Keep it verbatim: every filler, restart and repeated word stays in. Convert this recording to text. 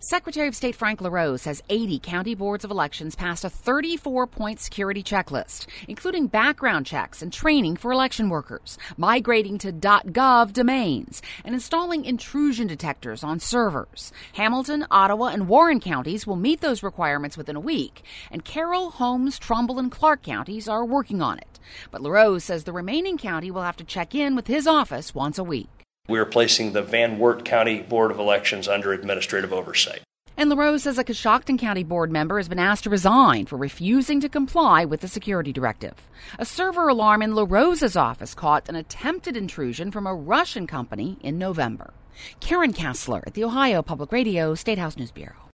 Secretary of State Frank LaRose says eighty county boards of elections passed a thirty-four point security checklist, including background checks and training for election workers, migrating to .gov domains, and installing intrusion detectors on servers. Hamilton, Ottawa, and Warren counties will meet those requirements within a week, and Carroll, Holmes, Trumbull, and Clark counties are working on it. But LaRose says the remaining county will have to check in with his office once a week. We are placing the Van Wert County Board of Elections under administrative oversight. And LaRose says a Coshocton County board member has been asked to resign for refusing to comply with the security directive. A server alarm in LaRose's office caught an attempted intrusion from a Russian company in November. Karen Kassler at the Ohio Public Radio State House News Bureau.